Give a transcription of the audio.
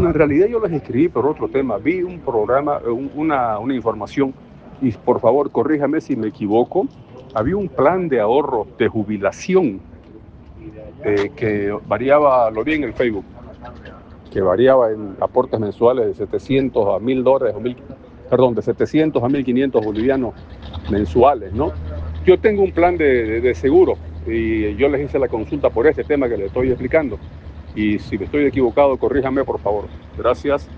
Bueno, en realidad yo les escribí por otro tema. Vi un programa, una información, y por favor corríjame si me equivoco. Había un plan de ahorro de jubilación que variaba, lo vi en el Facebook, que variaba en aportes mensuales de 700 a $1,000 de 700 a 1.500 bolivianos mensuales, ¿no? Yo tengo un plan de seguro y yo les hice la consulta por este tema que les estoy explicando. Y si me estoy equivocado, corríjame, por favor. Gracias.